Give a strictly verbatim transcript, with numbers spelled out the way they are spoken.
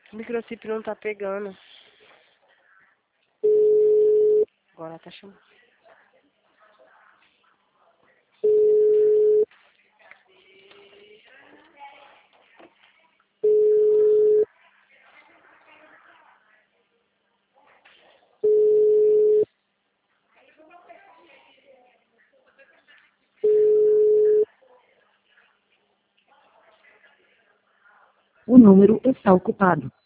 O microchip não tá pegando. Agora tá chamando. O número está ocupado.